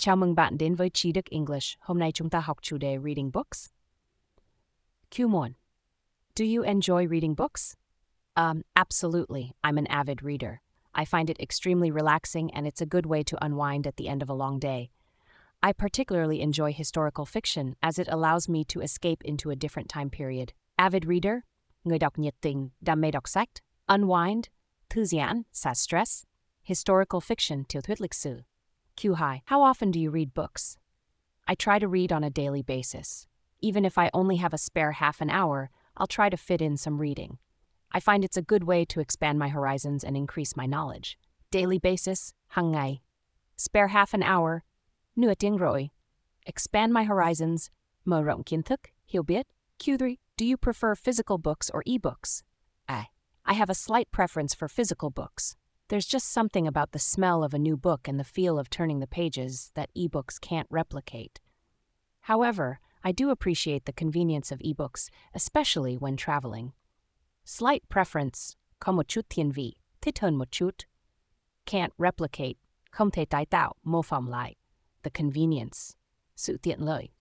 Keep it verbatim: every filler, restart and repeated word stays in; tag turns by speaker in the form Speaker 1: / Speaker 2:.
Speaker 1: Chào mừng bạn đến với Trí Đức English. Hôm nay chúng ta học chủ đề Reading Books. Q một. Do you enjoy reading books? Um, absolutely. I'm an avid reader. I find it extremely relaxing and it's a good way to unwind at the end of a long day. I particularly enjoy historical fiction as it allows me to escape into a different time period. Avid reader, người đọc nhiệt tình, đam mê đọc sách. Unwind, thư giãn, xả stress. Historical fiction, tiểu thuyết lịch sử. Q hai. How often do you read books? I try to read on a daily basis. Even if I only have a spare half an hour, I'll try to fit in some reading. I find it's a good way to expand my horizons and increase my knowledge. Daily basis, hàng ngày. Spare half an hour, nửa tiếng rưỡi. Expand my horizons, mở rộng kiến thức, hiểu biết. Q three. Do you prefer physical books or ebooks? I. I have a slight preference for physical books. There's just something about the smell of a new book and the feel of turning the pages that ebooks can't replicate. However, I do appreciate the convenience of ebooks, especially when traveling. Slight preference, có một chút thiên vị, thích hơn một chút. Can't replicate, không thể tái tạo, mô phỏng lại. The convenience, sự tiện lợi.